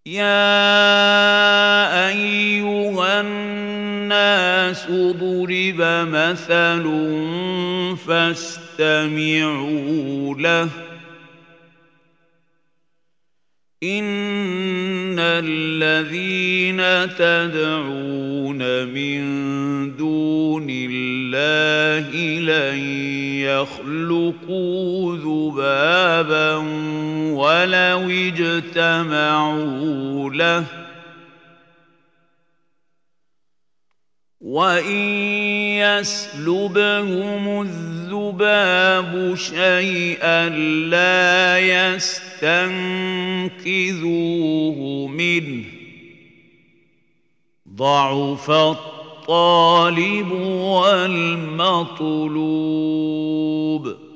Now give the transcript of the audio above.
يا أيها الناس ضرب مثل فاستمعوا له إن الذين تدعون من دون الله لن يخلقوا ذبابا ولو اجتمعوا له وإن يسلبهم الذباب شيئا لا يستنقذوه منه ضعف الطالب والمطلوب